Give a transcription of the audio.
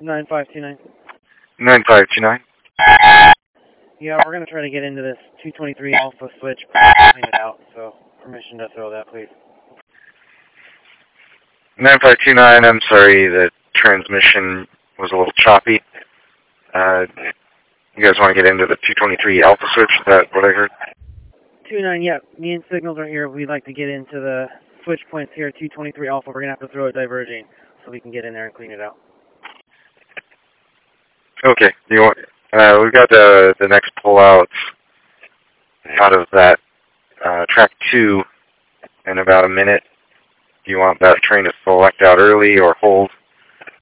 9529. 9529. Yeah, we're going to try to get into this 223 Alpha switch, clean it out, so permission to throw that, please. 9529, I'm sorry, the transmission was a little choppy. You guys want to get into the 223 Alpha switch? Is that what I heard? 29, yeah, me and Signals are here. We'd like to get into the switch points here, 223 Alpha. We're going to have to throw it diverging so we can get in there and clean it out. Okay, we've got the next pullout out of that track 2 in about a minute. Do you want that train to select out early or hold?